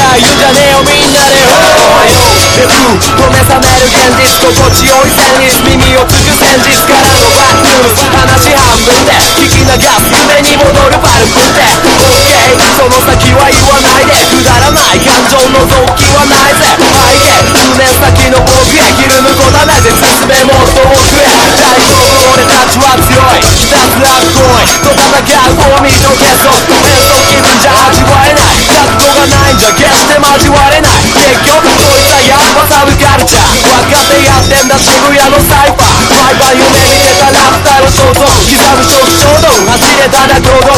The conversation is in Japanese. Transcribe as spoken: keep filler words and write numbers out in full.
ら言うんじゃねえよみんなでおはようレフ止め覚める現実心地よい旋律耳をつく戦術からのバックニュース話半分で聞き流す夢に戻るパルプって OK その先は言わないでくだらない感情の動機はないぜ背景数年先の僕へひるむことはないぜ進めもっと奥へ大丈夫俺たちは強いひたすら不恋と戦う大見と結束変装気分じゃ味わえない覚悟がないんじゃ決して交われない結局こいつはやっぱサブカルチャー分かってやってんだ渋谷のサイファー毎晩夢見てたラプターの肖像刻む初期衝動走れただ行動